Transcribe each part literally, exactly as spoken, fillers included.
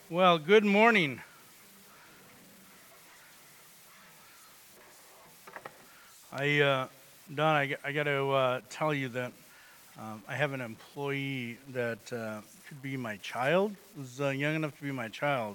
Well, good morning. I, uh, Don, I, I got to uh, tell you that um, I have an employee that uh, could be my child, is uh, young enough to be my child.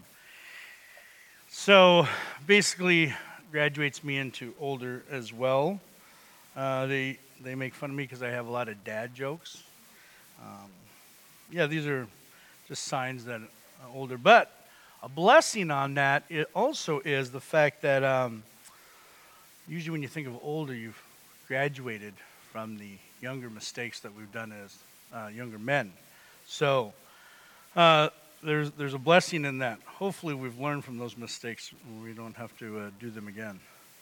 So basically, graduates me into older as well. Uh, they they make fun of me because I have a lot of dad jokes. Um, yeah, these are just signs that I'm older. But a blessing on that it also is the fact that. Um, Usually when you think of older, you've graduated from the younger mistakes that we've done as uh, younger men. So uh, there's there's a blessing in that. Hopefully we've learned from those mistakes and we don't have to uh, do them again.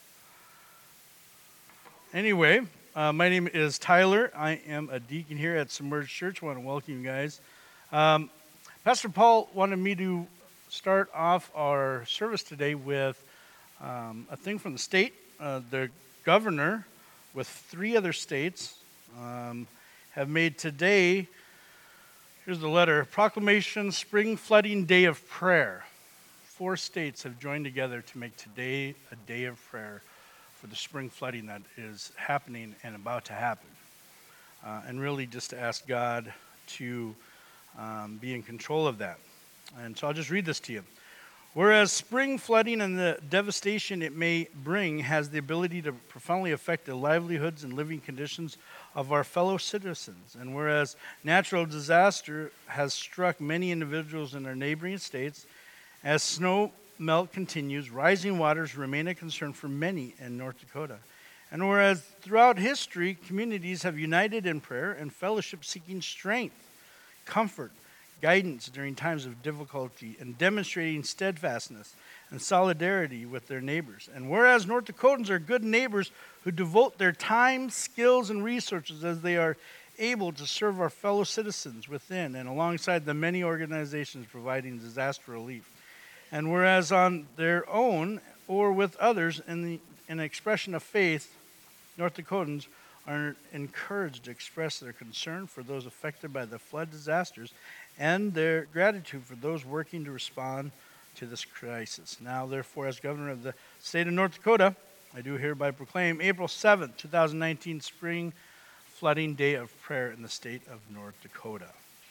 Anyway, uh, my name is Tyler. I am a deacon here at Submerged Church. I want to welcome you guys. Um, Pastor Paul wanted me to start off our service today with um, a thing from the state. Uh, the governor, with three other states, um, have made today, here's the letter, Proclamation Spring Flooding Day of Prayer. Four states have joined together to make today a day of prayer for the spring flooding that is happening and about to happen. Uh, and really just to ask God to um, be in control of that. And so I'll just read this to you. Whereas spring flooding and the devastation it may bring has the ability to profoundly affect the livelihoods and living conditions of our fellow citizens, and whereas natural disaster has struck many individuals in our neighboring states, as snow melt continues, rising waters remain a concern for many in North Dakota. And whereas throughout history, communities have united in prayer and fellowship seeking strength, comfort, guidance during times of difficulty, and demonstrating steadfastness and solidarity with their neighbors. And whereas North Dakotans are good neighbors who devote their time, skills, and resources as they are able to serve our fellow citizens within and alongside the many organizations providing disaster relief. And whereas on their own or with others in the in an expression of faith, North Dakotans are encouraged to express their concern for those affected by the flood disasters and their gratitude for those working to respond to this crisis. Now, therefore, as governor of the state of North Dakota, I do hereby proclaim April seventh, twenty nineteen, Spring Flooding Day of Prayer in the state of North Dakota.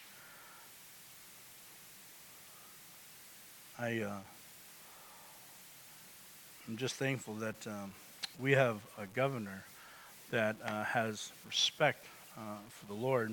I, uh, I'm just thankful that um, we have a governor that uh, has respect uh, for the Lord,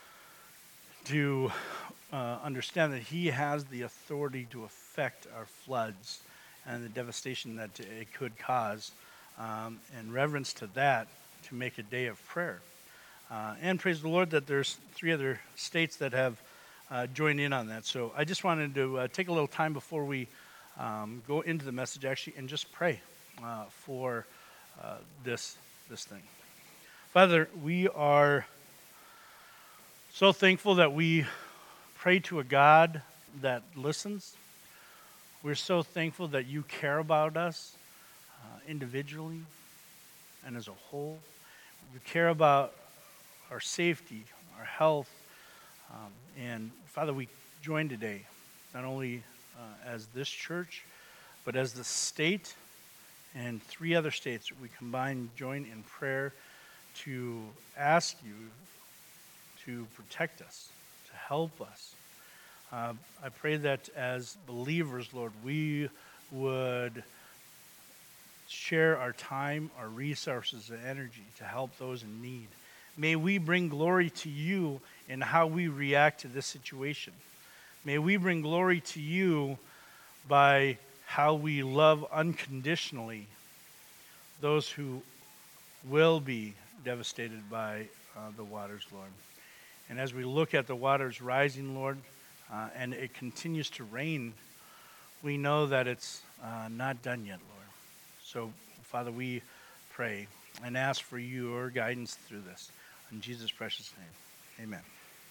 to uh, understand that he has the authority to affect our floods and the devastation that it could cause. Um, in reverence to that, to make a day of prayer. Uh, and praise the Lord that there's three other states that have uh, joined in on that. So I just wanted to uh, take a little time before we um, go into the message actually and just pray uh, for uh, this, this thing. Father, we are so thankful that we pray to a God that listens. We're so thankful that you care about us uh, individually and as a whole. You care about our safety, our health. Um, and Father, we join today, not only uh, as this church, but as the state and three other states. We combine, join in prayer to ask you to protect us, to help us. Uh, I pray that as believers, Lord, we would share our time, our resources, and energy to help those in need. May we bring glory to you in how we react to this situation. May we bring glory to you by how we love unconditionally those who will be devastated by uh, the waters, Lord. And as we look at the waters rising, Lord, uh, and it continues to rain, we know that it's uh, not done yet, Lord. So, Father, we pray and ask for your guidance through this. In Jesus' precious name, amen.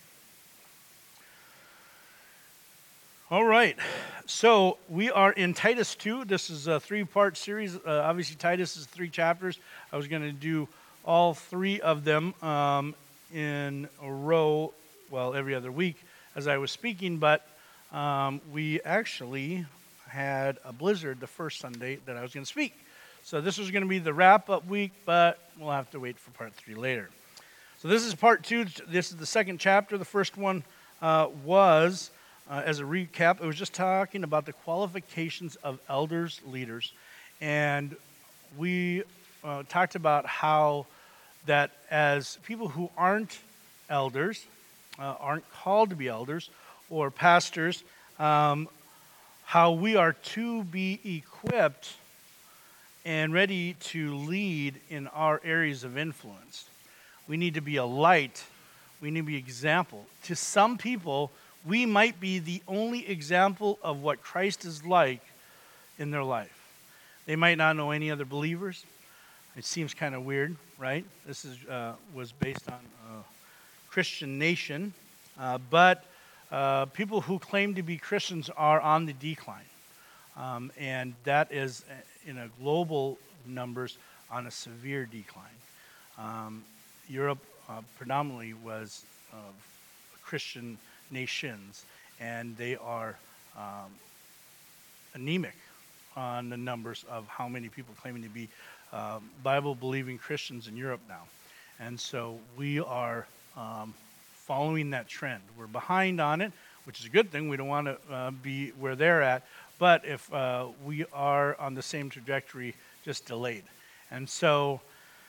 All right, so we are in Titus two. This is a three-part series. Uh, obviously, Titus is three chapters. I was going to do all three of them um, in a row, well, every other week as I was speaking, but um, we actually had a blizzard the first Sunday that I was going to speak. So this was going to be the wrap-up week, but we'll have to wait for part three later. So this is part two. This is the second chapter. The first one uh, was, uh, as a recap, it was just talking about the qualifications of elders, leaders. And we uh, talked about how that as people who aren't elders, uh, aren't called to be elders or pastors, um, how we are to be equipped and ready to lead in our areas of influence. We need to be a light. We need to be example. To some people, we might be the only example of what Christ is like in their life. They might not know any other believers. It seems kind of weird, right? This is uh, was based on uh, Christian Nation, uh, but uh, people who claim to be Christians are on the decline, um, and that is in a global numbers on a severe decline. Um, Europe uh, predominantly was uh, Christian nations, and they are um, anemic on the numbers of how many people claiming to be uh, Bible-believing Christians in Europe now. And so we are um, following that trend. We're behind on it, which is a good thing. We don't want to uh, be where they're at. But if uh, we are on the same trajectory, just delayed. And so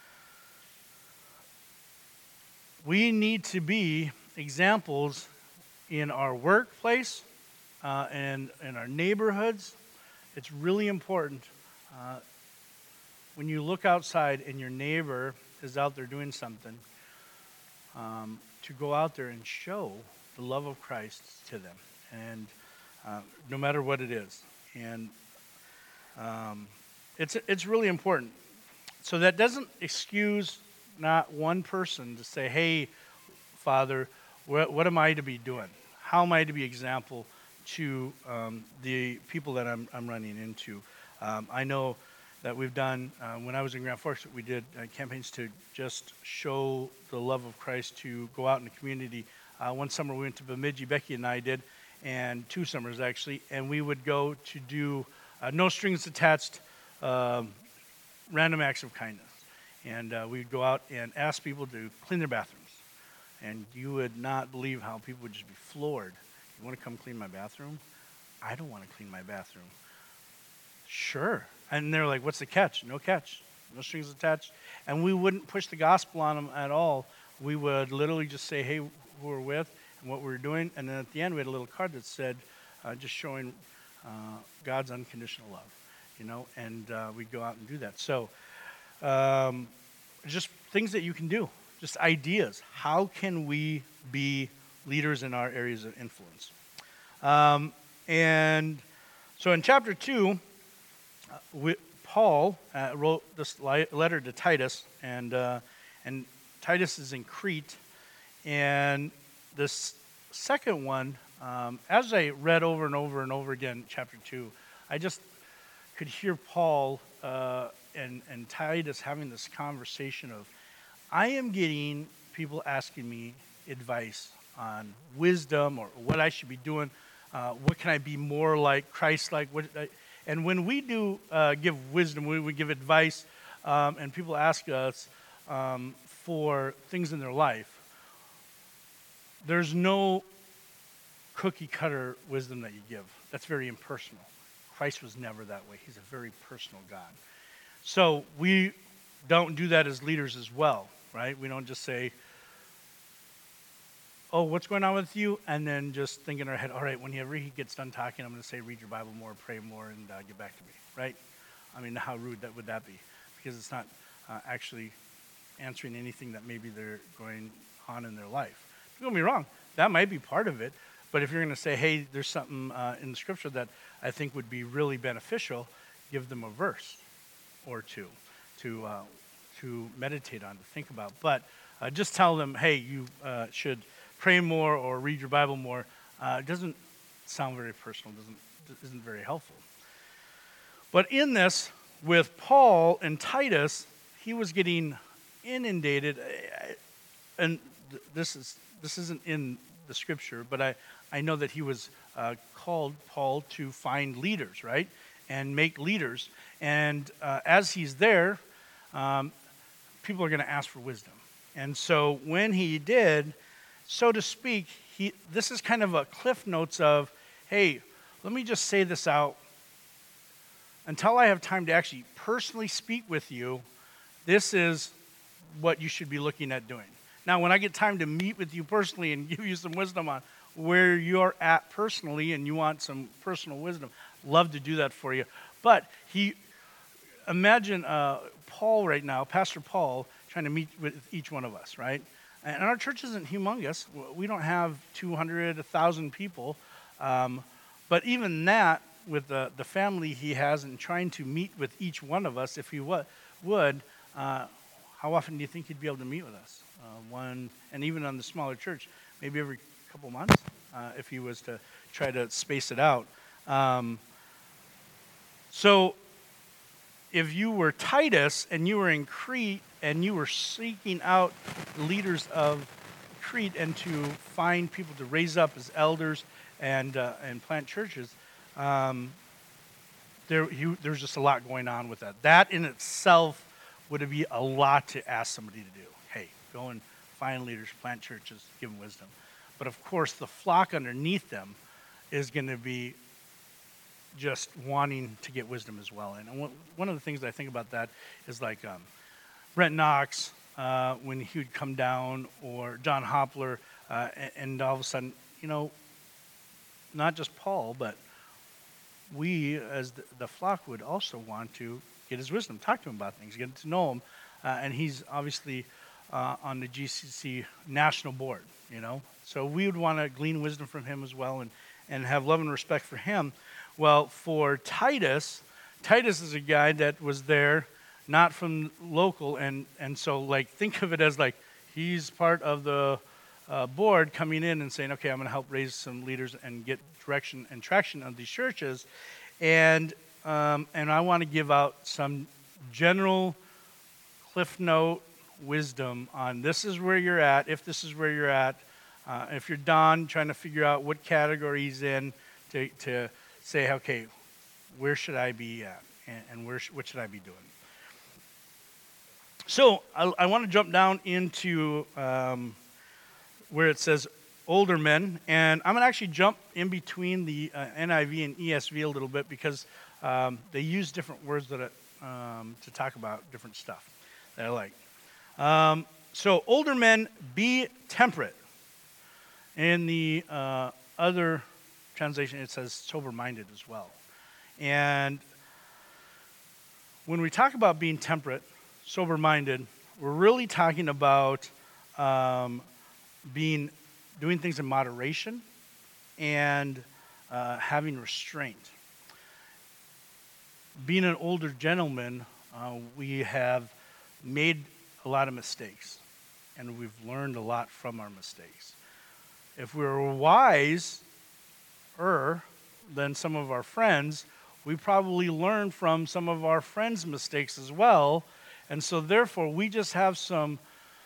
we need to be examples in our workplace uh, and in our neighborhoods. It's really important uh, when you look outside and your neighbor is out there doing something, um, to go out there and show the love of Christ to them, and uh, no matter what it is. And um, it's it's really important. So that doesn't excuse not one person to say, hey, Father, what, what am I to be doing? How am I to be example to um, the people that I'm, I'm running into? Um, I know that we've done, uh, when I was in Grand Forks, we did uh, campaigns to just show the love of Christ, to go out in the community. Uh, one summer we went to Bemidji, Becky and I did, and two summers actually, and we would go to do uh, no strings attached, um, random acts of kindness. And uh, we would go out and ask people to clean their bathrooms. And you would not believe how people would just be floored. You want to come clean my bathroom? I don't want to clean my bathroom. Sure. And they're like, what's the catch? No catch. No strings attached. And we wouldn't push the gospel on them at all. We would literally just say, hey, who we're with and what we're doing. And then at the end, we had a little card that said, uh, just showing uh, God's unconditional love, you know, and uh, we'd go out and do that. So um, just things that you can do, just ideas. How can we be leaders in our areas of influence? Um, and so in chapter two, uh, we, Paul uh, wrote this li- letter to Titus, and uh, and Titus is in Crete. And this second one, um, as I read over and over and over again, chapter two, I just could hear Paul uh, and, and Titus having this conversation of, I am getting people asking me advice on wisdom or what I should be doing. Uh, what can I be more like Christ-like? What, I, and when we do uh, give wisdom, we, we give advice, um, and people ask us um, for things in their life, there's no cookie-cutter wisdom that you give. That's very impersonal. Christ was never that way. He's a very personal God. So we don't do that as leaders as well, right? We don't just say, oh, what's going on with you? And then just think in our head, all right, whenever he gets done talking, I'm going to say, read your Bible more, pray more, and uh, get back to me, right? I mean, how rude that would that be? Because it's not uh, actually answering anything that maybe they're going on in their life. Don't get me wrong, that might be part of it, but if you're going to say, hey, there's something uh, in the scripture that I think would be really beneficial, give them a verse or two to uh, to meditate on, to think about. But uh, just tell them, hey, you uh, should pray more or read your Bible more. Uh, it doesn't sound very personal, doesn't isn't very helpful. But in this, with Paul and Titus, he was getting inundated, and this is this isn't in the scripture, but I I know that he was uh, called, Paul, to find leaders, right? And make leaders. And uh, as he's there, um, people are going to ask for wisdom. And so when he did, so to speak, he this is kind of a cliff notes of, hey, let me just say this out. Until I have time to actually personally speak with you, this is what you should be looking at doing. Now, when I get time to meet with you personally and give you some wisdom on where you're at personally and you want some personal wisdom, love to do that for you. But he, imagine uh, Paul right now, Pastor Paul, trying to meet with each one of us, right? And our church isn't humongous. We don't have two hundred, one thousand people. Um, but even that, with the, the family he has and trying to meet with each one of us, if he w- would, uh, how often do you think he'd be able to meet with us? Uh, one, and even on the smaller church, maybe every couple months, uh, if he was to try to space it out. Um, so if you were Titus and you were in Crete and you were seeking out leaders of Crete and to find people to raise up as elders and uh, and plant churches, um, there you, there's just a lot going on with that. That in itself would be a lot to ask somebody to do. Hey, go and find leaders, plant churches, give them wisdom. But of course, the flock underneath them is going to be just wanting to get wisdom as well. And one of the things I think about that is like um, Brent Knox, uh, when he would come down, or John Hopler, uh, and, and all of a sudden, you know, not just Paul, but we as the, the flock would also want to get his wisdom, talk to him about things, get to know him. Uh, and he's obviously uh, on the G C C national board, you know. So we would want to glean wisdom from him as well and, and have love and respect for him. Well, for Titus, Titus is a guy that was there, not from local, and, and so like think of it as like he's part of the uh, board coming in and saying, okay, I'm going to help raise some leaders and get direction and traction on these churches, and um, and I want to give out some general cliff note wisdom on this is where you're at, if this is where you're at, uh, if you're Don trying to figure out what category he's in to to say, okay, where should I be at, and, and where sh- what should I be doing? So I, I want to jump down into um, where it says older men, and I'm going to actually jump in between the uh, N I V and E S V a little bit because um, they use different words that it, um, to talk about different stuff that I like. Um, so older men, be temperate. In the uh, other translation, it says sober-minded as well. And when we talk about being temperate, sober-minded, we're really talking about um, being doing things in moderation and uh, having restraint. Being an older gentleman, uh, we have made a lot of mistakes, and we've learned a lot from our mistakes. If we were wiser than some of our friends, we probably learned from some of our friends' mistakes as well, and so therefore we just have some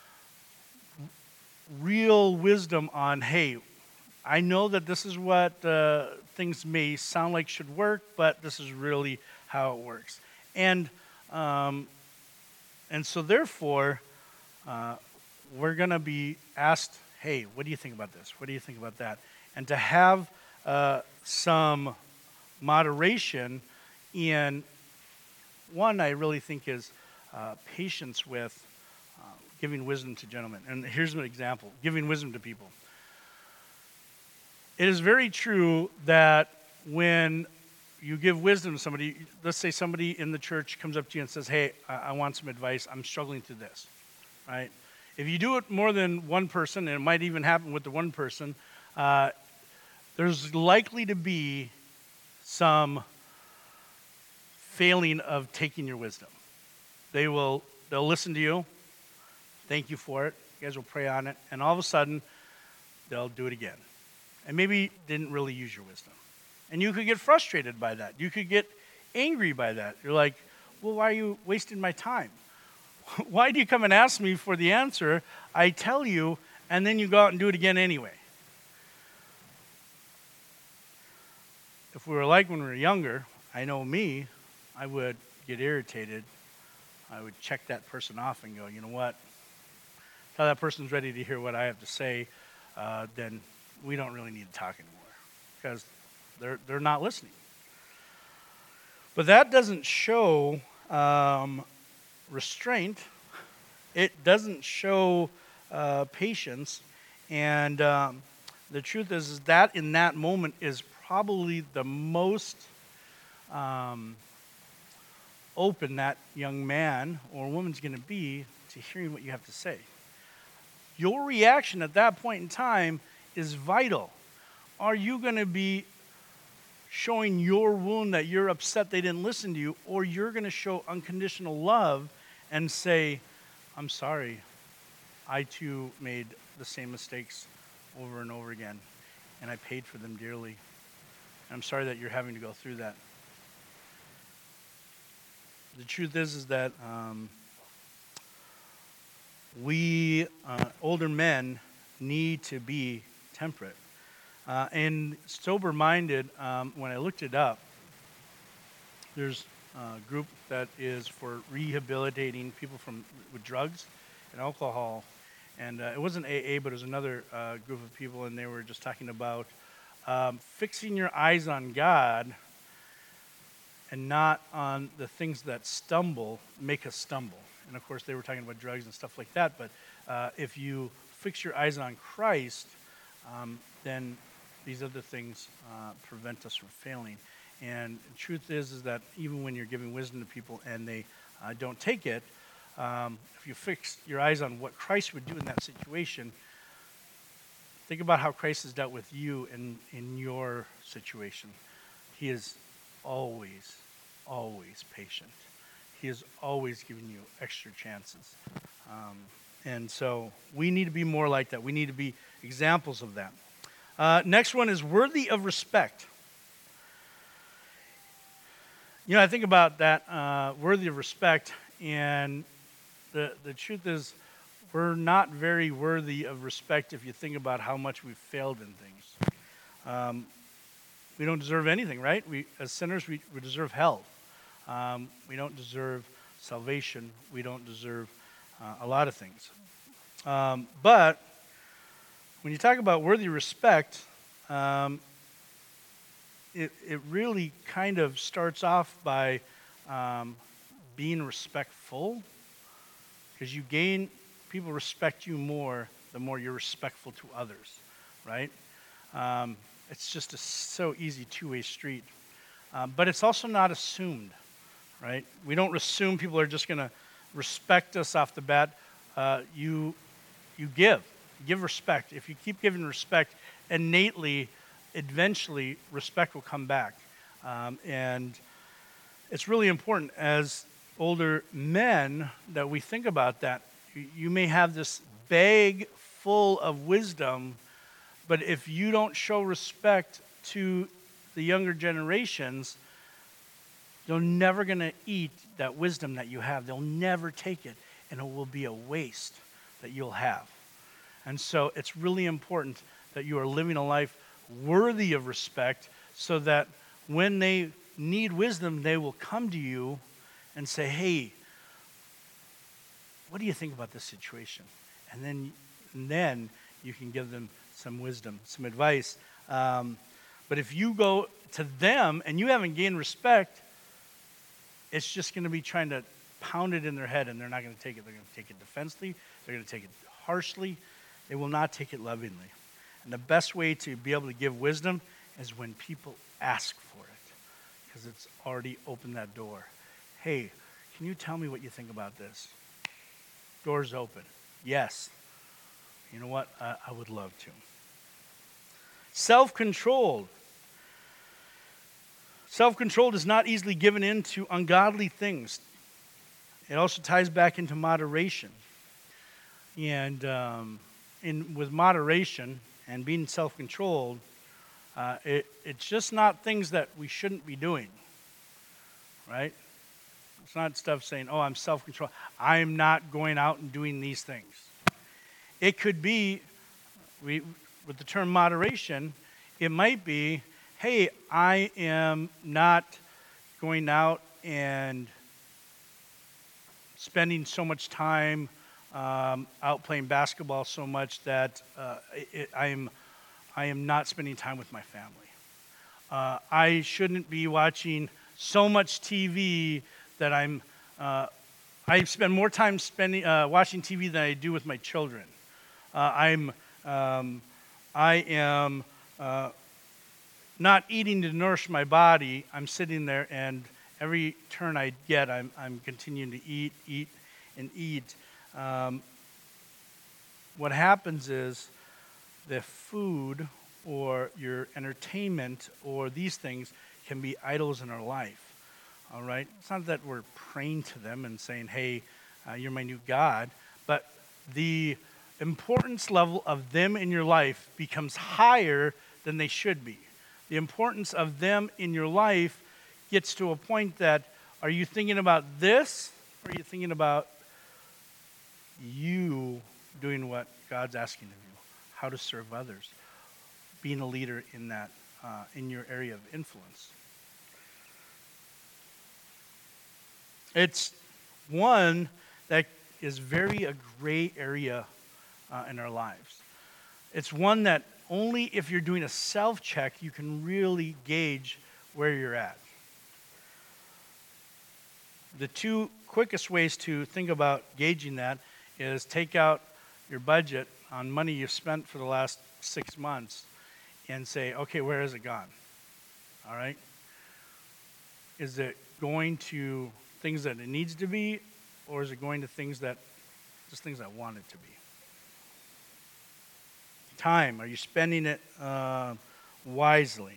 real wisdom on, hey, I know that this is what uh, things may sound like should work, but this is really how it works. And um, and so therefore, uh, we're going to be asked, hey, what do you think about this? What do you think about that? And to have uh, some moderation in, one I really think is uh, patience with uh, giving wisdom to gentlemen. And here's an example, giving wisdom to people. It is very true that when you give wisdom to somebody, let's say somebody in the church comes up to you and says, hey, I, I want some advice. I'm struggling through this, right? If you do it more than one person, and it might even happen with the one person, uh, there's likely to be some failing of taking your wisdom. They will, they'll listen to you, thank you for it, you guys will pray on it, and all of a sudden, they'll do it again. And maybe didn't really use your wisdom. And you could get frustrated by that. You could get angry by that. You're like, well, why are you wasting my time? Why do you come and ask me for the answer? I tell you, and then you go out and do it again anyway. if we were like when we were younger, I know me, I would get irritated. I would check that person off and go, you know what? Until that person's ready to hear what I have to say, uh, then we don't really need to talk anymore because they're they're not listening. But that doesn't show um, restraint. It doesn't show uh, patience. And um, the truth is, is that in that moment is probably the most um, open that young man or woman's going to be to hearing what you have to say. Your reaction at that point in time is vital. Are you going to be showing your wound that you're upset they didn't listen to you, or you're going to show unconditional love and say, I'm sorry, I too made the same mistakes over and over again, and I paid for them dearly. I'm sorry that you're having to go through that. The truth is, is that um, we, uh, older men, need to be temperate. Uh, and sober-minded, um, when I looked it up, there's a group that is for rehabilitating people from with drugs and alcohol. And uh, it wasn't A A, but it was another uh, group of people, and they were just talking about um, fixing your eyes on God and not on the things that stumble, make us stumble. And of course, they were talking about drugs and stuff like that, but uh, if you fix your eyes on Christ, um, then these other things uh, prevent us from failing. And the truth is, is that even when you're giving wisdom to people and they uh, don't take it, um, if you fix your eyes on what Christ would do in that situation, think about how Christ has dealt with you in, in your situation. He is always, always patient. He is always giving you extra chances. Um, and so we need to be more like that. We need to be examples of that. Uh, next one is worthy of respect. You know, I think about that, uh, worthy of respect, and the the truth is we're not very worthy of respect if you think about how much we've failed in things. Um, we don't deserve anything, right? We, as sinners, we, we deserve hell. Um, we don't deserve salvation. We don't deserve uh, a lot of things. Um, but when you talk about worthy respect, um, it, it really kind of starts off by um, being respectful, because you gain, people respect you more the more you're respectful to others, right? Um, it's just a so easy two-way street. Um, but it's also not assumed, right? We don't assume people are just going to respect us off the bat. Uh, you, you give. Give respect. If you keep giving respect, innately, eventually, respect will come back. Um, and it's really important as older men that we think about that. You, you may have this bag full of wisdom, but if you don't show respect to the younger generations, you're never going to eat that wisdom that you have. They'll never take it, and it will be a waste that you'll have. And so it's really important that you are living a life worthy of respect so that when they need wisdom, they will come to you and say, hey, what do you think about this situation? And then, and then you can give them some wisdom, some advice. Um, but if you go to them and you haven't gained respect, it's just going to be trying to pound it in their head, and they're not going to take it. They're going to take it defensively. They're going to take it harshly. They will not take it lovingly. And the best way to be able to give wisdom is when people ask for it, because it's already opened that door. Hey, can you tell me what you think about this? Door's open. Yes. You know what? I, I would love to. Self-controlled. Self-controlled is not easily given in to ungodly things. It also ties back into moderation. And um, in with moderation and being self-controlled, uh, it, it's just not things that we shouldn't be doing, right? It's not stuff saying, oh, I'm self-controlled. I'm not going out and doing these things. It could be, we, with the term moderation, it might be, hey, I am not going out and spending so much time um, out playing basketball so much that uh, it, I am I am not spending time with my family. Uh, I shouldn't be watching so much T V that I'm uh, I spend more time spending uh, watching T V than I do with my children. Uh, I'm um, I am uh, not eating to nourish my body. I'm sitting there, and every turn I get, I'm I'm continuing to eat, eat, and eat. Um, what happens is the food or your entertainment or these things can be idols in our life. All right? It's not that we're praying to them and saying, hey, uh, you're my new God, but the importance level of them in your life becomes higher than they should be. The importance of them in your life gets to a point that, are you thinking about this, or are you thinking about you doing what God's asking of you, how to serve others, being a leader in that, uh, in your area of influence? It's one that is very a gray area uh, in our lives. It's one that only if you're doing a self-check, you can really gauge where you're at. The two quickest ways to think about gauging that is take out your budget on money you've spent for the last six months and say, okay, where has it gone? All right? Is it going to things that it needs to be, or is it going to things that, just things I want it to be? Time, are you spending it uh, wisely?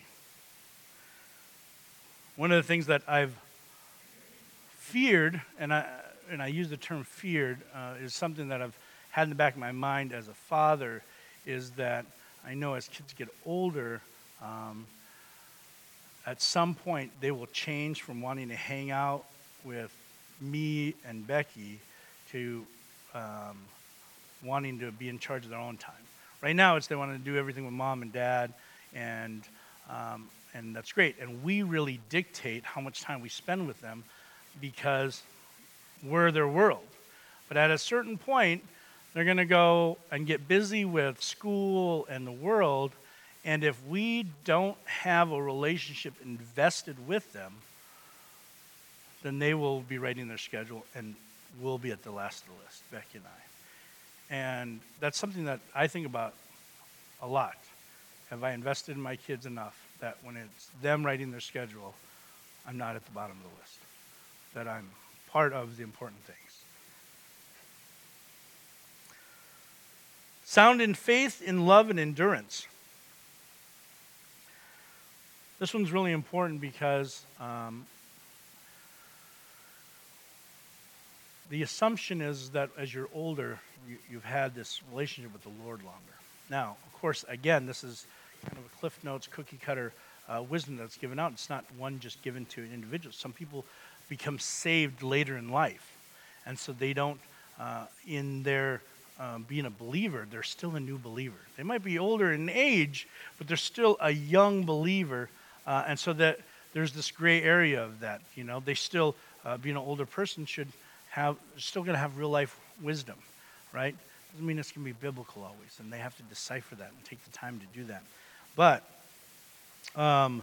One of the things that I've feared, and I and I use the term feared, uh, is something that I've had in the back of my mind as a father, is that I know as kids get older, um, at some point they will change from wanting to hang out with me and Becky to um, wanting to be in charge of their own time. Right now, it's they want to do everything with mom and dad, and um, and that's great. And we really dictate how much time we spend with them because we're their world. But at a certain point, they're going to go and get busy with school and the world, and if we don't have a relationship invested with them, then they will be writing their schedule and we'll be at the last of the list, Becky and I. And that's something that I think about a lot. Have I invested in my kids enough that when it's them writing their schedule, I'm not at the bottom of the list, that I'm part of the important things? Sound in faith, in love, and endurance. This one's really important because um, the assumption is that as you're older, you, you've had this relationship with the Lord longer. Now, of course, again, this is kind of a Cliff Notes, cookie cutter uh, wisdom that's given out. It's not one just given to an individual. Some people become saved later in life, and so they don't, uh, in their um, being a believer, they're still a new believer. They might be older in age, but they're still a young believer, uh, and so that there's this gray area of that. You know, they still, uh, being an older person, should have still going to have real life wisdom, right? Doesn't mean it's going to be biblical always, and they have to decipher that and take the time to do that. But um,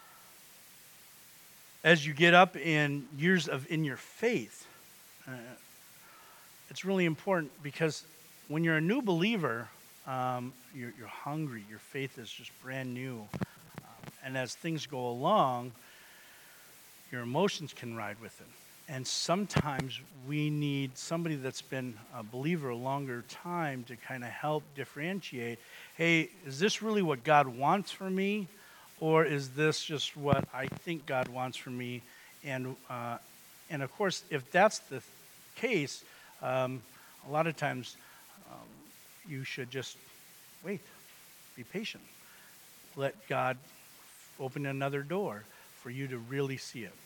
as you get up in years of in your faith, uh, it's really important because when you're a new believer, um, you're, you're hungry. Your faith is just brand new, um, and as things go along, your emotions can ride with it. And sometimes we need somebody that's been a believer a longer time to kind of help differentiate, hey, is this really what God wants for me? Or is this just what I think God wants for me? And, uh, and of course, if that's the case, um, a lot of times um, you should just wait, be patient. Let God open another door for you to really see it.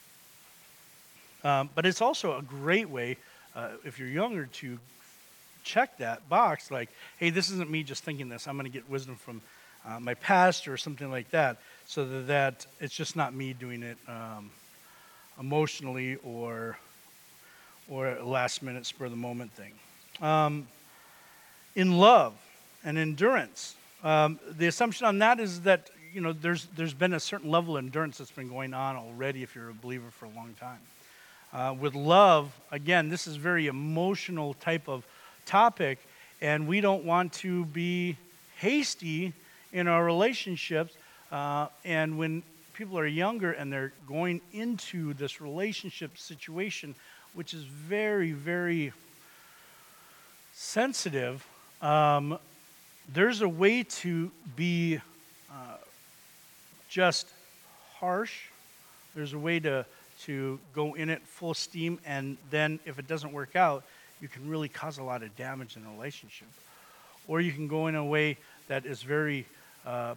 Um, but it's also a great way, uh, if you're younger, to check that box like, hey, this isn't me just thinking this. I'm going to get wisdom from uh, my pastor or something like that, so that, that it's just not me doing it um, emotionally or or a last minute spur of the moment thing. Um, in love and endurance, um, the assumption on that is that you know there's there's been a certain level of endurance that's been going on already if you're a believer for a long time. Uh, with love, again, this is very emotional type of topic, and we don't want to be hasty in our relationships. Uh, and when people are younger and they're going into this relationship situation, which is very, very sensitive, um, there's a way to be uh, just harsh. There's a way to to go in it full steam, and then if it doesn't work out, you can really cause a lot of damage in a relationship. Or you can go in a way that is very uh,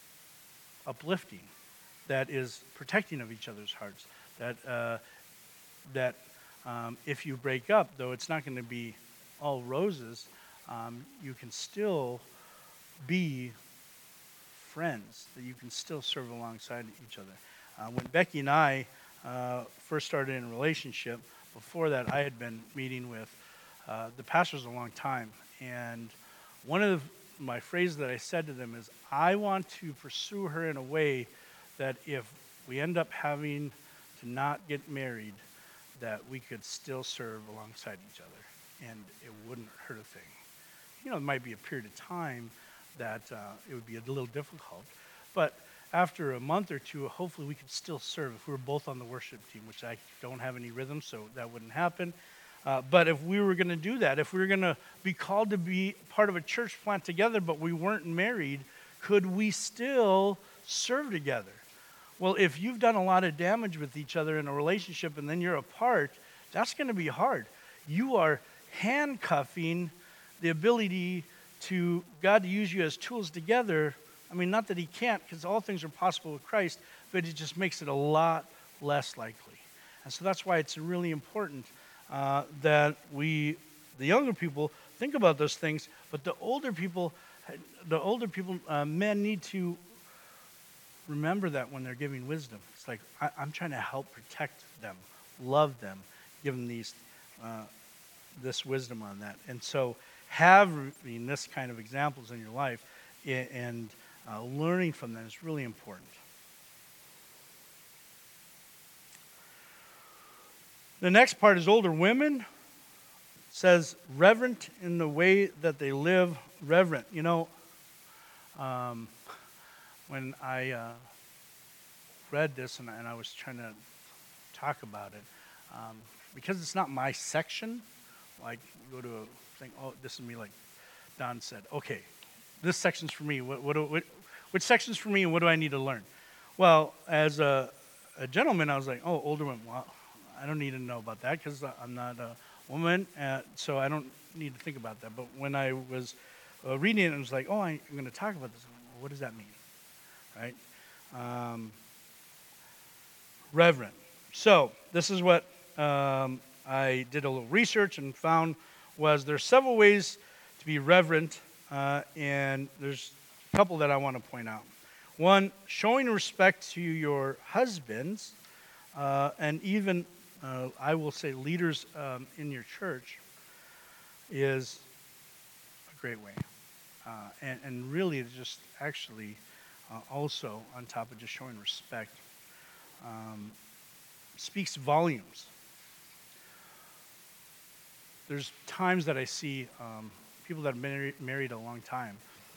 uplifting, that is protecting of each other's hearts, that uh, that um, if you break up, though it's not going to be all roses, um, you can still be friends, that you can still serve alongside each other. Uh, when Becky and I uh, first started in a relationship, before that I had been meeting with uh, the pastors a long time, and one of the, my phrases that I said to them is, I want to pursue her in a way that if we end up having to not get married, that we could still serve alongside each other, and it wouldn't hurt a thing. You know, it might be a period of time that uh, it would be a little difficult, but after a month or two, hopefully we could still serve if we were both on the worship team, which I don't have any rhythm, so that wouldn't happen. Uh, but if we were going to do that, if we were going to be called to be part of a church plant together, but we weren't married, could we still serve together? Well, if you've done a lot of damage with each other in a relationship and then you're apart, that's going to be hard. You are handcuffing the ability to God to use you as tools together. I mean, not that he can't, because all things are possible with Christ, but it just makes it a lot less likely. And so that's why it's really important uh, that we, the younger people, think about those things, but the older people, the older people, uh, men need to remember that when they're giving wisdom. It's like, I, I'm trying to help protect them, love them, give them these, uh, this wisdom on that. And so having this kind of examples in your life and uh, learning from them is really important. The next part is older women. It says reverent in the way that they live, reverent. You know, um, when I uh, read this and, and I was trying to talk about it, um, because it's not my section, like go to a thing, oh, this is me, like Don said, okay, this section's for me. What, what, what, which section's for me and what do I need to learn? Well, as a, a gentleman, I was like, oh, older women, well, I don't need to know about that because I'm not a woman, uh, so I don't need to think about that. But when I was uh, reading it, I was like, oh, I, I'm going to talk about this. Well, what does that mean, right? Um, reverent. So this is what um, I did a little research and found was there's several ways to be reverent, uh, and there's a couple that I want to point out. One, showing respect to your husbands, uh, and even uh, I will say leaders um, in your church is a great way. Uh, and, and really it's just actually uh, also on top of just showing respect, um, speaks volumes. There's times that I see um, people that have been married, married a long time,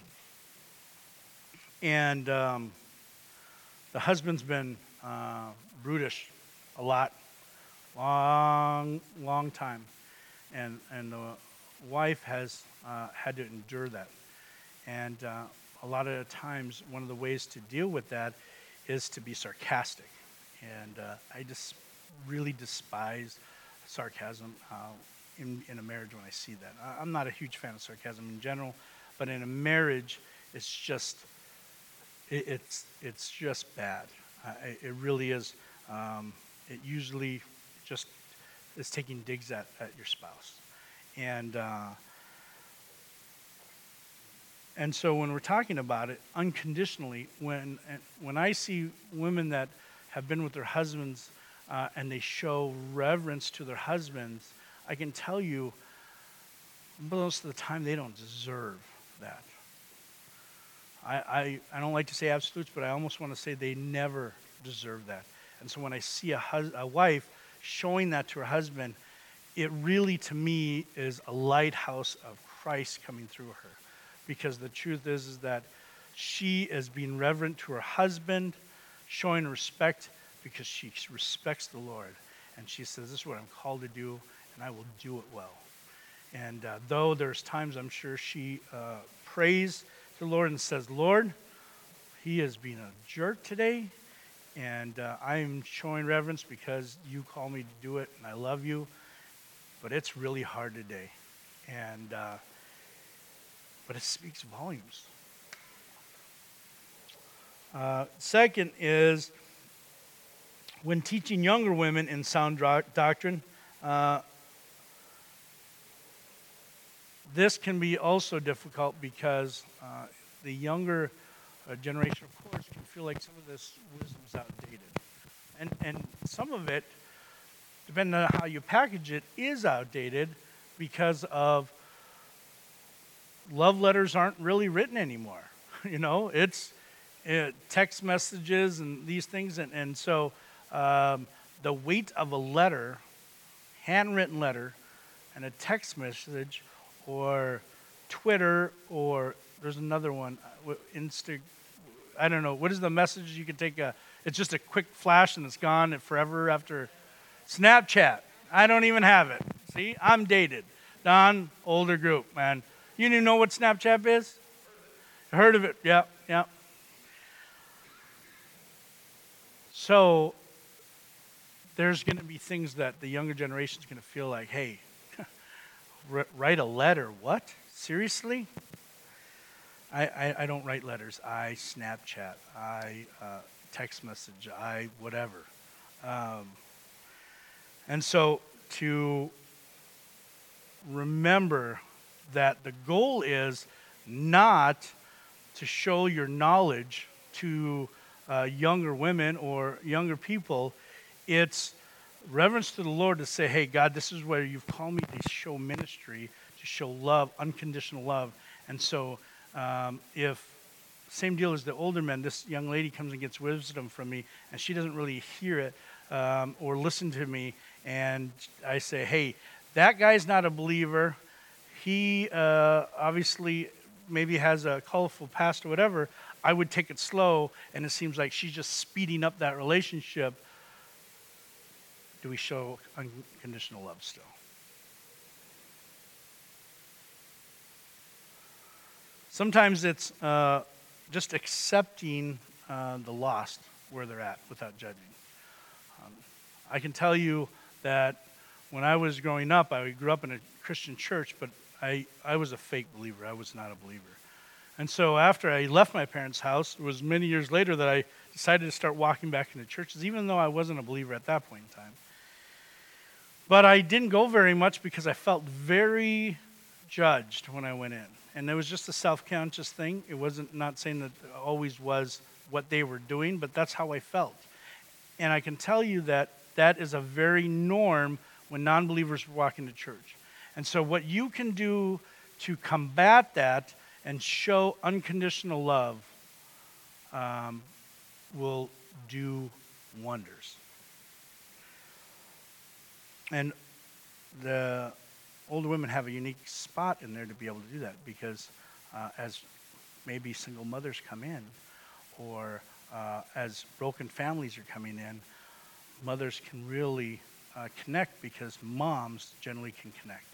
and um, the husband's been uh, brutish a lot, long, long time, and and the wife has uh, had to endure that. And uh, a lot of times, one of the ways to deal with that is to be sarcastic, and uh, I just really despise sarcasm uh, in in a marriage when I see that. I, I'm not a huge fan of sarcasm in general, but in a marriage, it's just it, it's it's just bad. Uh, it, it really is. Um, it usually just is taking digs at, at your spouse. And uh, And so when we're talking about it unconditionally, when when I see women that have been with their husbands uh, and they show reverence to their husbands, I can tell you most of the time they don't deserve that. I, I, I don't like to say absolutes, but I almost want to say they never deserve that. And so when I see a, hus- a wife showing that to her husband, it really, to me, is a lighthouse of Christ coming through her. Because the truth is, is that she is being reverent to her husband, showing respect because she respects the Lord. And she says, this is what I'm called to do, and I will do it well. And uh, though there's times I'm sure she uh, prays to the Lord and says, Lord, he is being a jerk today, and uh, I'm showing reverence because you call me to do it, and I love you, but it's really hard today. And uh, but it speaks volumes. Uh, second is, when teaching younger women in sound dro- doctrine, uh, this can be also difficult because uh, the younger uh, generation, of course, can feel like some of this wisdom is outdated. And, and some of it, depending on how you package it, is outdated because of love letters aren't really written anymore. You know, it's it, text messages and these things. And, and so um, the weight of a letter, handwritten letter, and a text message, or Twitter, or there's another one, Insta, I don't know. What is the message you can take? A, it's just a quick flash and it's gone and forever after. Snapchat. I don't even have it. See, I'm dated. Don, older group, man. You didn't know what Snapchat is? Heard of it? Yeah, yeah. So there's going to be things that the younger generation is going to feel like, hey, write a letter? What? Seriously? I, I, I don't write letters. I Snapchat. I uh, text message. I whatever. Um, and so to remember that the goal is not to show your knowledge to uh, younger women or younger people. It's reverence to the Lord to say, hey, God, this is where you've called me to show ministry, to show love, unconditional love. And so um, if, same deal as the older men, this young lady comes and gets wisdom from me, and she doesn't really hear it um, or listen to me, and I say, hey, that guy's not a believer. He uh, obviously maybe has a colorful past or whatever. I would take it slow, and it seems like she's just speeding up that relationship. Do we show unconditional love still? Sometimes it's uh, just accepting uh, the lost where they're at without judging. Um, I can tell you that when I was growing up, I grew up in a Christian church, but I, I was a fake believer. I was not a believer. And so after I left my parents' house, it was many years later that I decided to start walking back into churches, even though I wasn't a believer at that point in time. But I didn't go very much because I felt very judged when I went in. And it was just a self-conscious thing. It wasn't, not saying that it always was what they were doing, but that's how I felt. And I can tell you that that is a very norm when non-believers walk into church. And so what you can do to combat that and show unconditional love um, will do wonders. And the older women have a unique spot in there to be able to do that because uh, as maybe single mothers come in or uh, as broken families are coming in, mothers can really uh, connect because moms generally can connect.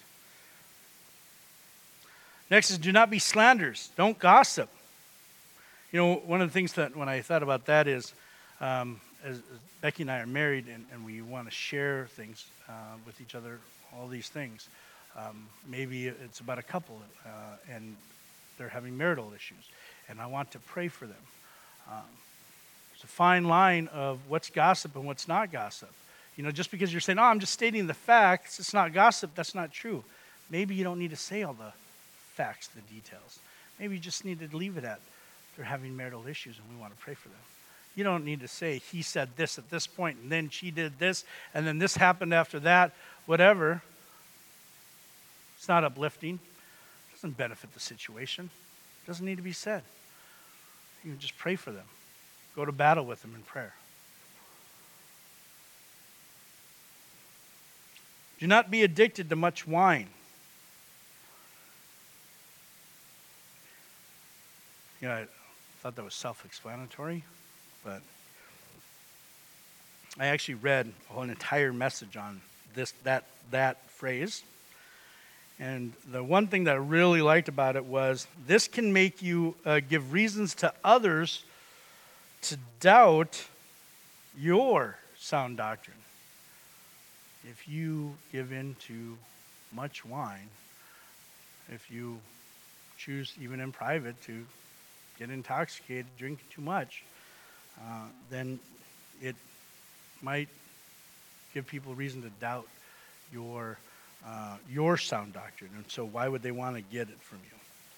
Next is do not be slanderers. Don't gossip. You know, one of the things that when I thought about that is, um, as, as Becky and I are married and, and we want to share things uh, with each other, all these things. Um, maybe it's about a couple uh, and they're having marital issues, and I want to pray for them. Um, there's a fine line of what's gossip and what's not gossip. You know, just because you're saying, oh, I'm just stating the facts, it's not gossip, that's not true. Maybe you don't need to say all the facts, the details. Maybe you just need to leave it at they're having marital issues and we want to pray for them. You don't need to say, he said this at this point, and then she did this, and then this happened after that, whatever. It's not uplifting. It doesn't benefit the situation. It doesn't need to be said. You can just pray for them. Go to battle with them in prayer. Do not be addicted to much wine. You know, I thought that was self-explanatory, but I actually read an entire message on this that that phrase. And the one thing that I really liked about it was this can make you uh, give reasons to others to doubt your sound doctrine. If you give in to much wine, if you choose even in private to get intoxicated, drink too much, uh, then it might give people reason to doubt your uh, your sound doctrine. And so why would they want to get it from you?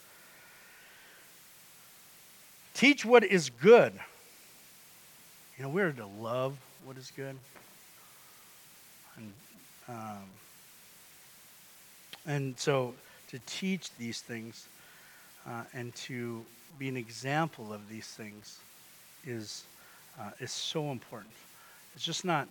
Teach what is good. You know, we're to love what is good. And, um, and so to teach these things uh, and to be an example of these things is uh, is so important. It's just not,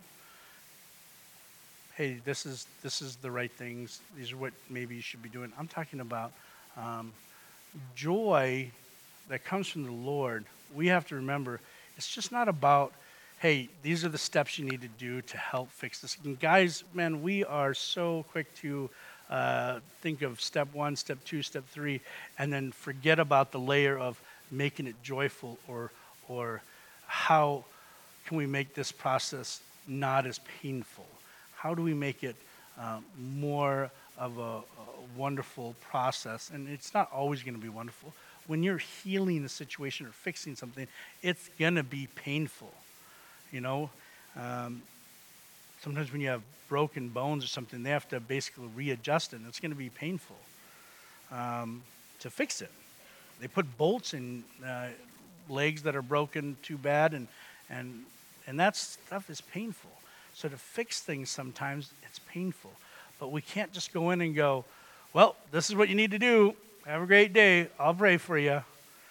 hey, this is this is the right things. These are what maybe you should be doing. I'm talking about um, joy that comes from the Lord. We have to remember it's just not about, hey, these are the steps you need to do to help fix this. And guys, man, we are so quick to uh, think of step one, step two, step three, and then forget about the layer of making it joyful, or or how can we make this process not as painful? How do we make it uh, more of a, a wonderful process? And it's not always going to be wonderful. When you're healing a situation or fixing something, it's going to be painful. You know, um, sometimes when you have broken bones or something, they have to basically readjust it, and it's going to be painful um, to fix it. They put bolts in uh, legs that are broken too bad, and and and that stuff is painful. So to fix things sometimes, it's painful. But we can't just go in and go, well, this is what you need to do. Have a great day. I'll pray for you.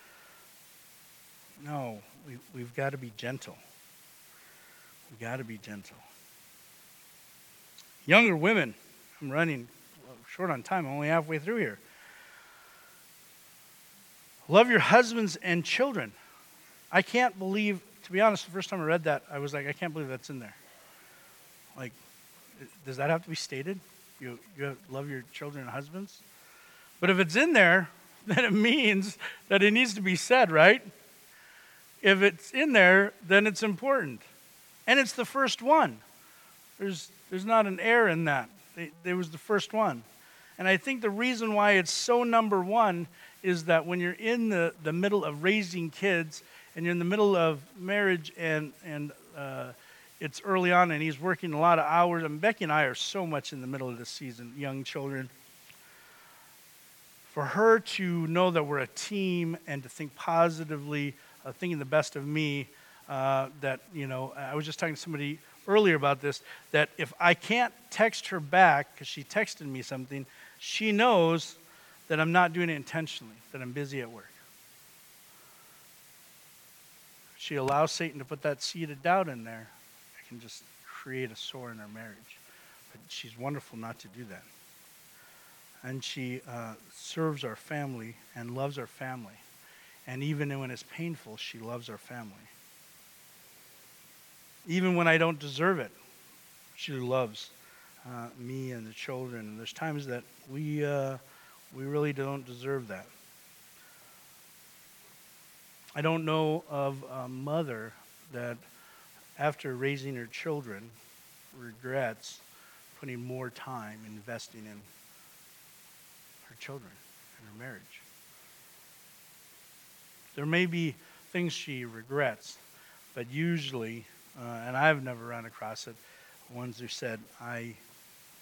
No, we, we've got to be gentle. We've got to be gentle. Younger women, I'm running short on time. I'm only halfway through here. Love your husbands and children. I can't believe, to be honest, the first time I read that, I was like, I can't believe that's in there. Like, does that have to be stated? You, you love your children and husbands? But if it's in there, then it means that it needs to be said, right? If it's in there, then it's important. And it's the first one. There's there's not an error in that. It, it was the first one. And I think the reason why it's so number one is that when you're in the, the middle of raising kids and you're in the middle of marriage and, and uh, it's early on and he's working a lot of hours, and Becky and I are so much in the middle of this season, young children. For her to know that we're a team and to think positively, uh, thinking the best of me, uh, that, you know, I was just talking to somebody earlier about this, that if I can't text her back because she texted me something, she knows that I'm not doing it intentionally, that I'm busy at work. She allows Satan to put that seed of doubt in there. It can just create a sore in our marriage. But she's wonderful not to do that. And she uh, serves our family and loves our family. And even when it's painful, she loves our family. Even when I don't deserve it, she loves uh, me and the children. And there's times that we uh, we really don't deserve that. I don't know of a mother that, after raising her children, regrets putting more time investing in her children and her marriage. There may be things she regrets, but usually, uh, and I've never run across it, ones who said, I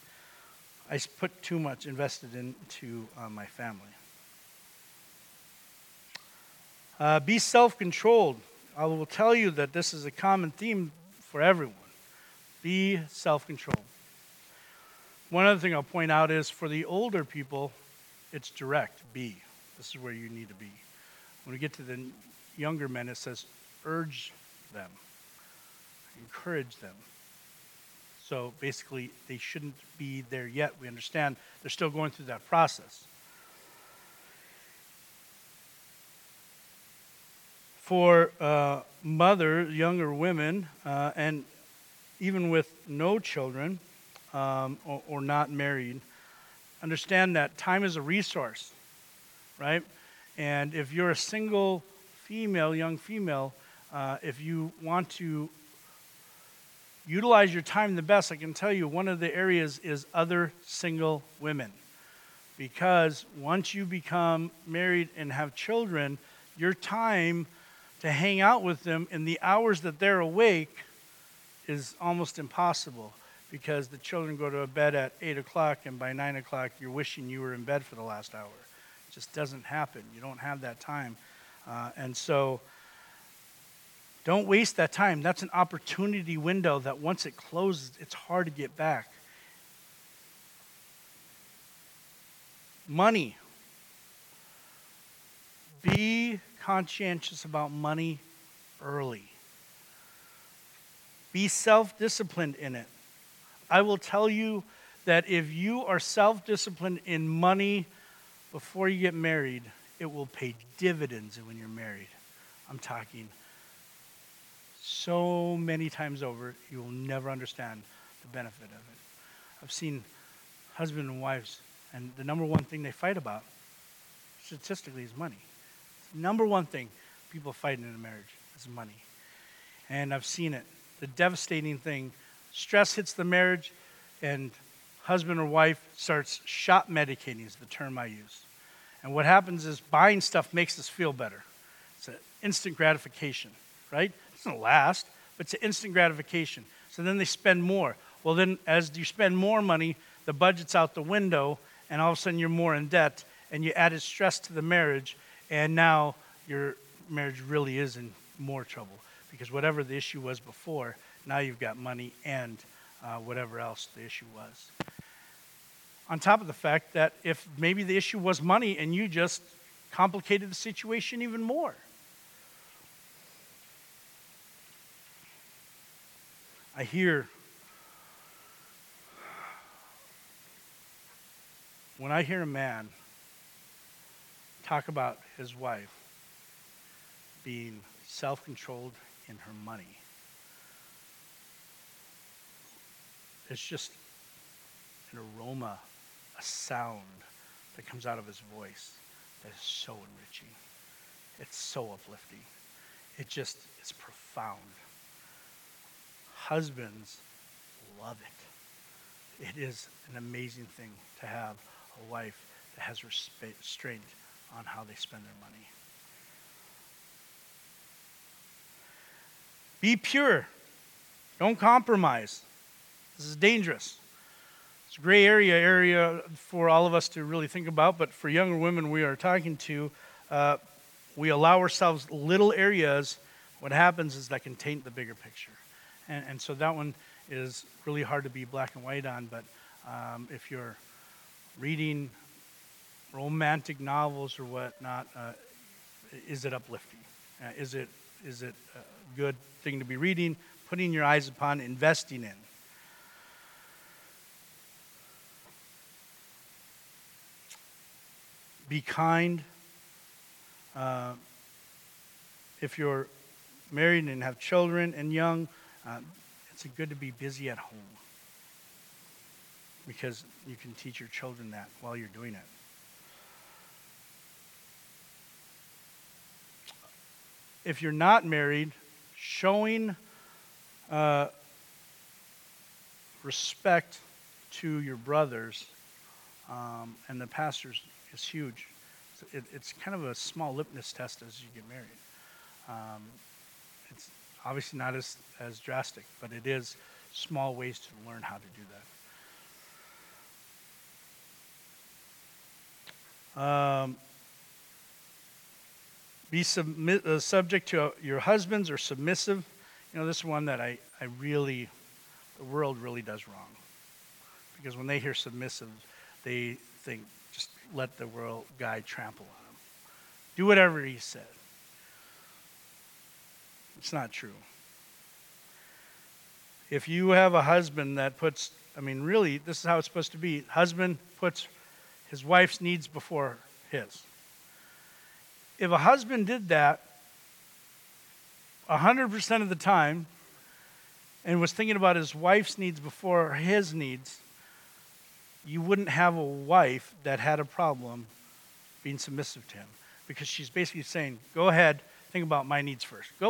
I put too much invested into uh, my family. Uh, be self-controlled. I will tell you that this is a common theme for everyone. Be self-controlled. One other thing I'll point out is for the older people, it's direct, be. This is where you need to be. When we get to the younger men, it says urge them, encourage them. So basically, they shouldn't be there yet. We understand they're still going through that process. For uh, mother, younger women, uh, and even with no children um, or, or not married, understand that time is a resource, right? And if you're a single female, young female, uh, if you want to utilize your time the best, I can tell you one of the areas is other single women. Because once you become married and have children, your time to hang out with them in the hours that they're awake is almost impossible, because the children go to bed at eight o'clock and by nine o'clock you're wishing you were in bed for the last hour. It just doesn't happen. You don't have that time. Uh, and so don't waste that time. That's an opportunity window that once it closes, it's hard to get back. Money. Be conscientious about money early. Be self-disciplined in it. I will tell you that if you are self-disciplined in money before you get married, it will pay dividends when you're married. I'm talking so many times over, you will never understand the benefit of it. I've seen husband and wives, and the number one thing they fight about, statistically, is money. Number one thing people fight in a marriage is money. And I've seen it. The devastating thing, stress hits the marriage, and husband or wife starts shop medicating is the term I use. And what happens is buying stuff makes us feel better. It's an instant gratification, right? It doesn't last, but it's an instant gratification. So then they spend more. Well, then as you spend more money, the budget's out the window, and all of a sudden you're more in debt, and you added stress to the marriage, and now your marriage really is in more trouble, because whatever the issue was before, now you've got money and uh, whatever else the issue was. On top of the fact that if maybe the issue was money and you just complicated the situation even more. I hear, when I hear a man talk about his wife being self-controlled in her money, it's just an aroma, a sound that comes out of his voice that is so enriching. It's so uplifting. It just is profound. Husbands love it. It is an amazing thing to have a wife that has restraint on how they spend their money. Be pure. Don't compromise. This is dangerous. It's a gray area area for all of us to really think about, but for younger women we are talking to, uh, we allow ourselves little areas. What happens is that can taint the bigger picture. And, and so that one is really hard to be black and white on, but um, if you're reading romantic novels or whatnot, uh, is it uplifting? Uh, is it is it a good thing to be reading, putting your eyes upon, investing in? Be kind. Uh, if you're married and have children and young, uh, it's good to be busy at home, because you can teach your children that while you're doing it. If you're not married, showing uh, respect to your brothers um, and the pastors is huge. It, it's kind of a small litmus test as you get married. Um, it's obviously not as, as drastic, but it is small ways to learn how to do that. Um, Be submit, uh, subject to uh, your husbands, or submissive. You know, this is one that I, I really, the world really does wrong. Because when they hear submissive, they think, just let the world guy trample on them. Do whatever he said. It's not true. If you have a husband that puts, I mean, really, this is how it's supposed to be. Husband puts his wife's needs before his. If a husband did that one hundred percent of the time and was thinking about his wife's needs before his needs, you wouldn't have a wife that had a problem being submissive to him, because she's basically saying, go ahead, think about my needs first. Go.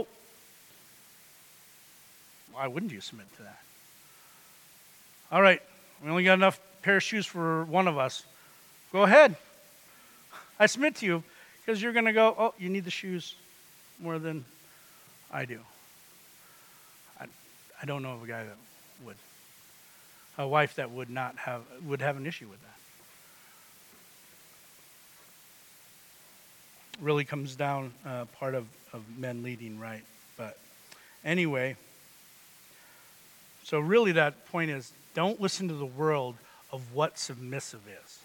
Why wouldn't you submit to that? All right, we only got enough pair of shoes for one of us. Go ahead. I submit to you, because you're going to go, oh, you need the shoes more than I do. I, I don't know of a guy that would. A wife that would not have, would have an issue with that. Really comes down uh, part of, of men leading right. But anyway, so really that point is, don't listen to the world of what submissive is.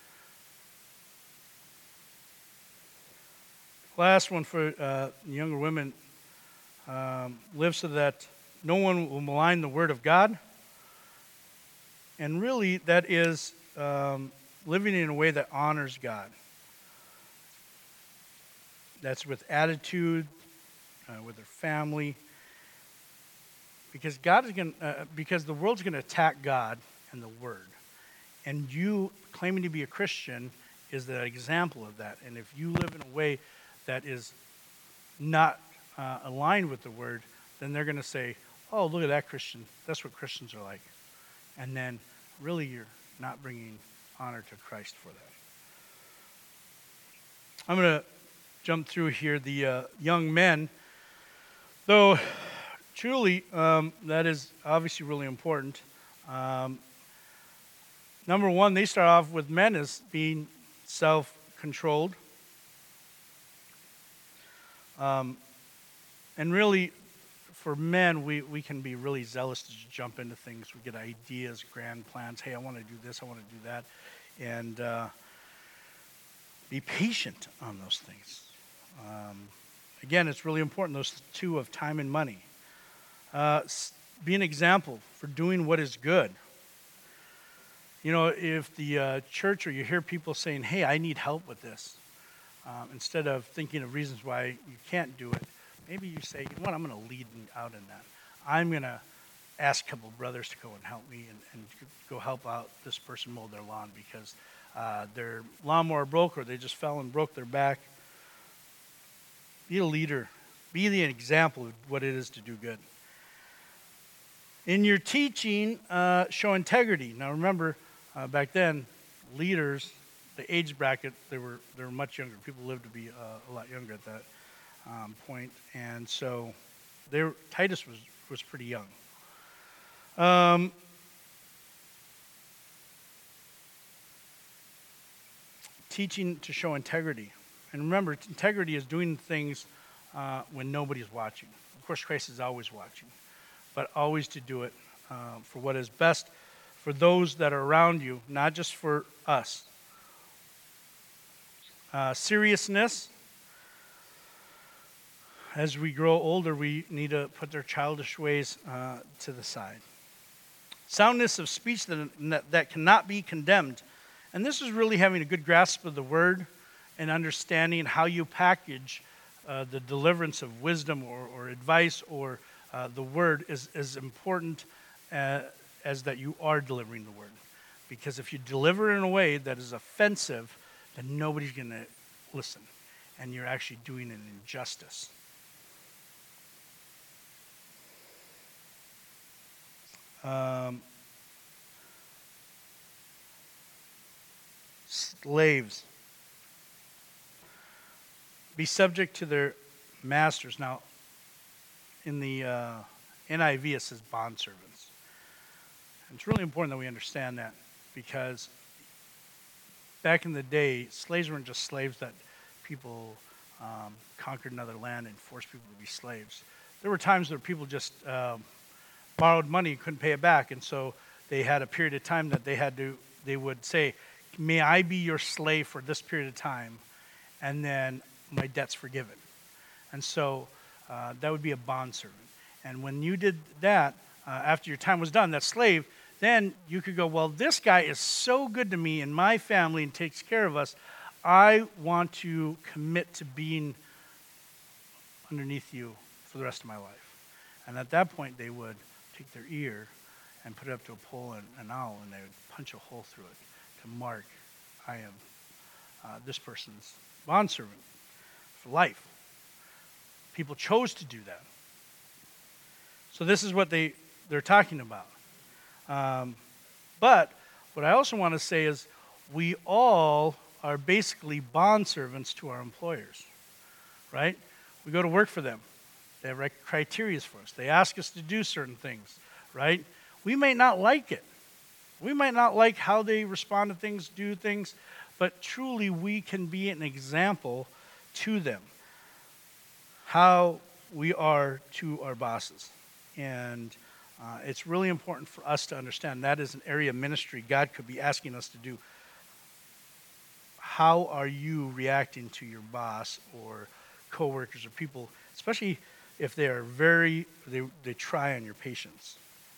Last one for uh, younger women, um, live so that no one will malign the word of God. And really, that is um, living in a way that honors God. That's with attitude, uh, with their family. Because God is going, uh, because the world's going to attack God and the Word, and you claiming to be a Christian is the example of that. And if you live in a way that is not uh, aligned with the Word, then they're going to say, "Oh, look at that Christian. That's what Christians are like," and then really you're not bringing honor to Christ for that. I'm going to jump through here the uh, young men, though. Truly, um, that is obviously really important. Um, number one, they start off with men as being self-controlled. Um, and really, for men, we, we can be really zealous to jump into things. We get ideas, grand plans. Hey, I want to do this, I want to do that. And uh, be patient on those things. Um, again, it's really important, those two of time and money. Uh, be an example for doing what is good. You know, if the uh, church, or you hear people saying, hey, I need help with this, um, instead of thinking of reasons why you can't do it, maybe you say, you know what, I'm going to lead out in that. I'm going to ask a couple of brothers to go and help me and, and go help out this person mow their lawn because uh, their lawnmower broke, or they just fell and broke their back. Be a leader. Be the example of what it is to do good. In your teaching, uh, show integrity. Now remember, uh, back then, leaders, the age bracket, they were they were much younger. People lived to be uh, a lot younger at that um, point, and so they were, Titus was was pretty young. Um, teaching to show integrity, and remember, integrity is doing things uh, when nobody's watching. Of course, Christ is always watching. But always to do it uh, for what is best for those that are around you, not just for us. Uh, seriousness. As we grow older, we need to put their childish ways uh, to the side. Soundness of speech that, that cannot be condemned. And this is really having a good grasp of the word and understanding how you package uh, the deliverance of wisdom or, or advice or Uh, the word is as important uh, as that you are delivering the word. Because if you deliver it in a way that is offensive, then nobody's going to listen. And you're actually doing an injustice. Um, slaves. Be subject to their masters. Now, in the uh, N I V, it says bondservants. And it's really important that we understand that, because back in the day, slaves weren't just slaves that people um, conquered another land and forced people to be slaves. There were times where people just um, borrowed money, couldn't pay it back, and so they had a period of time that they had to, they would say, may I be your slave for this period of time, and then my debt's forgiven. And so uh, that would be a bondservant. And when you did that, uh, after your time was done, that slave, then you could go, well, this guy is so good to me and my family and takes care of us. I want to commit to being underneath you for the rest of my life. And at that point, they would take their ear and put it up to a pole and an owl, and they would punch a hole through it to mark, I am uh, this person's bondservant for life. People chose to do that. So this is what they, they're talking about. Um, but what I also want to say is we all are basically bondservants to our employers, right? We go to work for them. They have criteria for us. They ask us to do certain things, right? We may not like it. We might not like how they respond to things, do things, but truly we can be an example to them, how we are to our bosses. And uh, it's really important for us to understand that is an area of ministry God could be asking us to do. How are you reacting to your boss or coworkers or people, especially if they are very, they, they try on your patience?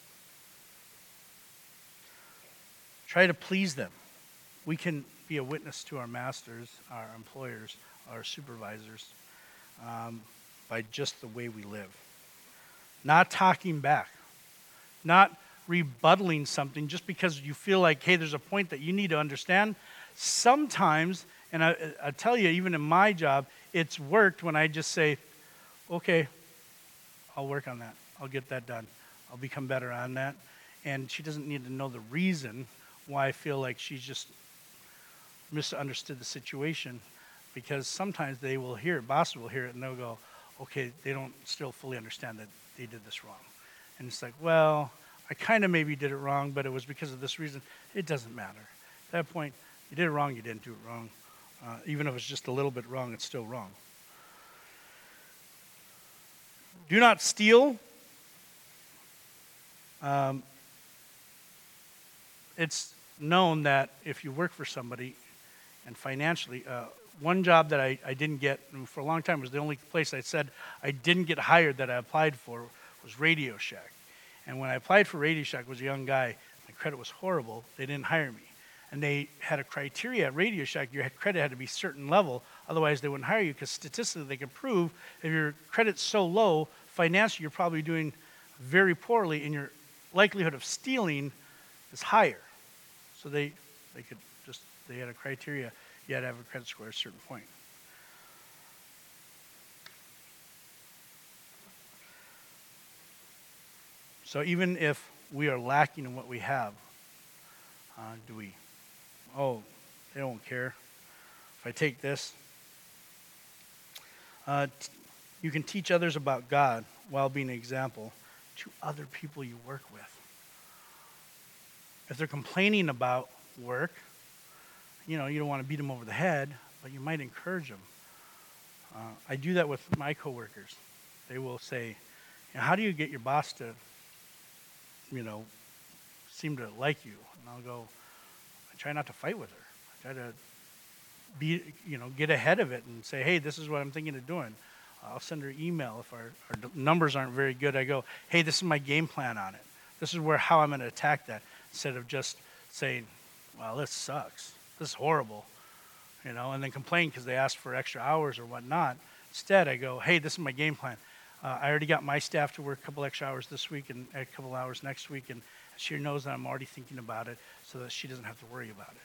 Try to please them. We can be a witness to our masters, our employers, our supervisors, um, by just the way we live. Not talking back. Not rebuttaling something just because you feel like, hey, there's a point that you need to understand. Sometimes, and I, I tell you, even in my job, it's worked when I just say, okay, I'll work on that. I'll get that done. I'll become better on that. And she doesn't need to know the reason why I feel like she's just misunderstood the situation, because sometimes they will hear it, bosses will hear it, and they'll go, okay, they don't still fully understand that they did this wrong. And it's like, well, I kind of maybe did it wrong, but it was because of this reason. It doesn't matter. At that point, you did it wrong, you didn't do it wrong. Uh, even if it's just a little bit wrong, it's still wrong. Do not steal. Um, it's known that if you work for somebody and financially, uh, one job that I, I didn't get for a long time was the only place I said I didn't get hired that I applied for was Radio Shack. And when I applied for Radio Shack, I was a young guy. My credit was horrible. They didn't hire me. And they had a criteria at Radio Shack. Your credit had to be a certain level. Otherwise, they wouldn't hire you, because statistically they could prove if your credit's so low, financially, you're probably doing very poorly, and your likelihood of stealing is higher. So they, they could just, they had a criteria. You had to have a credit score at a certain point. So even if we are lacking in what we have, uh, do we, oh, they don't care. If I take this, uh, t- you can teach others about God while being an example to other people you work with. If they're complaining about work, you know, you don't want to beat them over the head, but you might encourage them. Uh, I do that with my coworkers. They will say, you know, how do you get your boss to, you know, seem to like you? And I'll go, I try not to fight with her. I try to be, you know, get ahead of it and say, hey, this is what I'm thinking of doing. I'll send her an email if our, our numbers aren't very good. I go, hey, this is my game plan on it. This is where how I'm going to attack that, instead of just saying, well, this sucks. This is horrible, you know, and then complain because they asked for extra hours or whatnot. Instead, I go, hey, this is my game plan. Uh, I already got my staff to work a couple extra hours this week and a couple hours next week, and she knows that I'm already thinking about it so that she doesn't have to worry about it.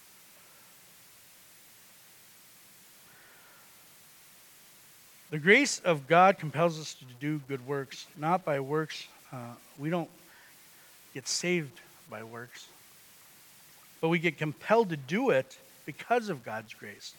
The grace of God compels us to do good works, not by works. Uh, we don't get saved by works, but we get compelled to do it because of God's grace.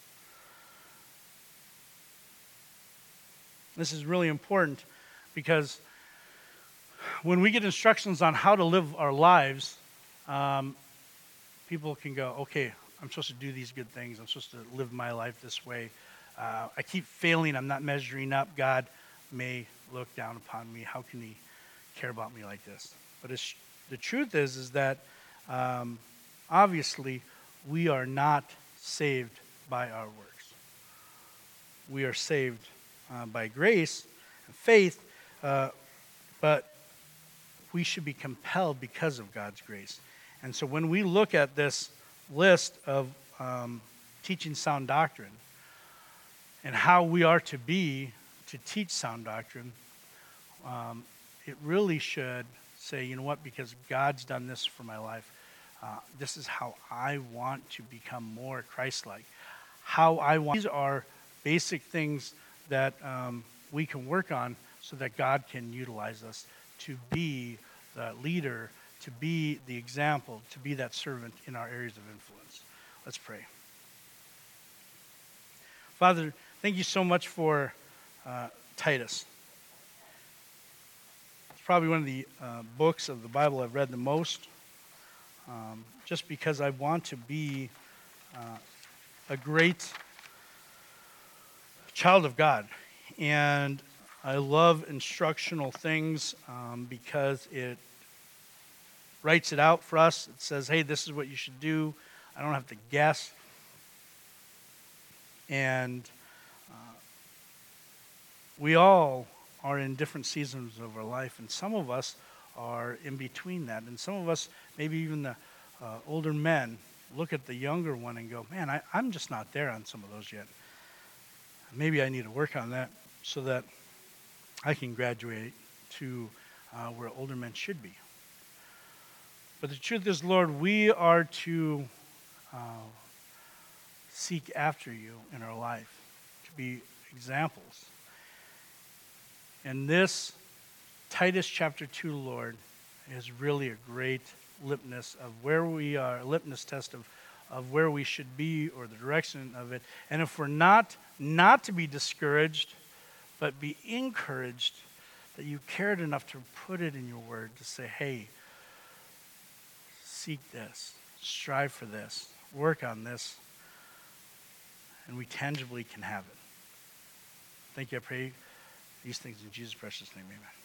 This is really important, because when we get instructions on how to live our lives, um, people can go, okay, I'm supposed to do these good things. I'm supposed to live my life this way. uh, I keep failing. I'm not measuring up. God may look down upon me. How can he care about me like this? But it's, the truth is, is that um, obviously we are not saved by our works. We are saved uh, by grace and faith, uh, but we should be compelled because of God's grace. And so when we look at this list of um, teaching sound doctrine and how we are to be to teach sound doctrine, um, it really should say, you know what, because God's done this for my life, uh, this is how I want to become more Christ-like. How I want. These are basic things that um, we can work on so that God can utilize us to be the leader, to be the example, to be that servant in our areas of influence. Let's pray. Father, thank you so much for uh, Titus. It's probably one of the uh, books of the Bible I've read the most, um, just because I want to be uh, a great child of God. And I love instructional things um, because it writes it out for us. It says, hey, this is what you should do. I don't have to guess. And uh, we all are in different seasons of our life, and some of us are in between that. And some of us, maybe even the uh, older men, look at the younger one and go, man, I, I'm just not there on some of those yet. Maybe I need to work on that so that I can graduate to uh, where older men should be. But the truth is, Lord, we are to uh, seek after you in our life, to be examples. And this Titus chapter two, Lord, is really a great litmus of where we are, a litmus test of, of where we should be or the direction of it. And if we're not, not to be discouraged, but be encouraged that you cared enough to put it in your word to say, hey, seek this, strive for this, work on this, and we tangibly can have it. Thank you. I pray these things in Jesus' precious name. Amen.